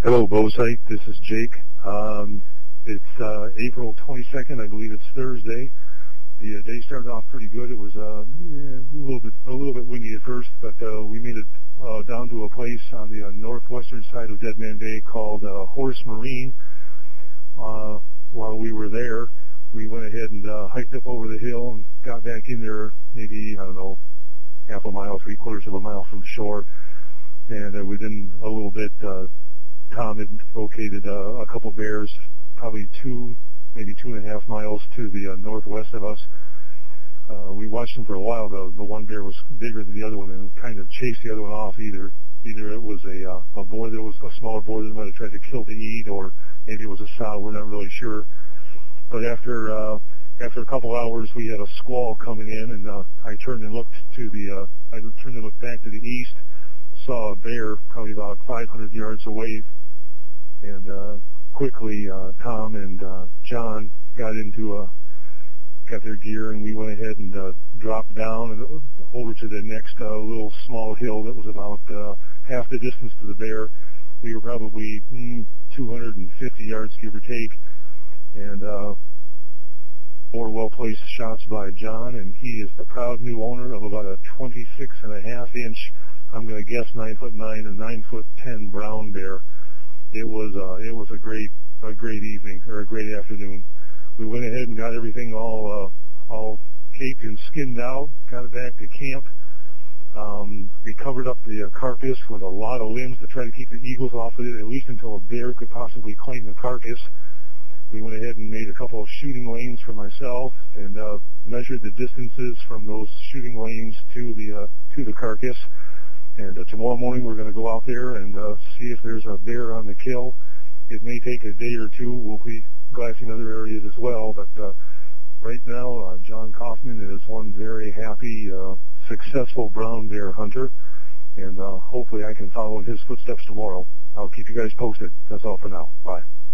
Hello, Bowsite. This is Jake. It's April 22nd. I believe it's Thursday. The day started off pretty good. It was a little bit windy at first, but we made it down to a place on the northwestern side of Deadman Bay called Horace Marine. While we were there, we went ahead and hiked up over the hill and got back in there maybe, I don't know, half a mile, 3/4 of a mile from shore. And within a little bit, Tom had located a couple bears, probably maybe 2.5 miles to the northwest of us. We watched them for a while, though. The one bear was bigger than the other one and kind of chased the other one off. Either it was a boar that was a smaller boar that might have tried to kill to eat, or maybe it was a sow. We're not really sure. But after a couple hours, we had a squall coming in, and I turned and looked back to the east, saw a bear probably about 500 yards away. And quickly, Tom and John got their gear, and we went ahead and dropped down and over to the next little small hill that was about half the distance to the bear. We were probably 250 yards, give or take, and more well-placed shots by John, and he is the proud new owner of about a 26.5-inch, I'm going to guess 9'9" or 9'10" brown bear. It was a great evening, or a great afternoon. We went ahead and got everything all caked and skinned out, got it back to camp. We covered up the carcass with a lot of limbs to try to keep the eagles off of it, at least until a bear could possibly claim the carcass. We went ahead and made a couple of shooting lanes for myself and measured the distances from those shooting lanes to the carcass. And tomorrow morning we're going to go out there and see if there's a bear on the kill. It may take a day or two. We'll be glassing other areas as well. But right now, John Kaufman is one very happy, successful brown bear hunter. And hopefully I can follow in his footsteps tomorrow. I'll keep you guys posted. That's all for now. Bye.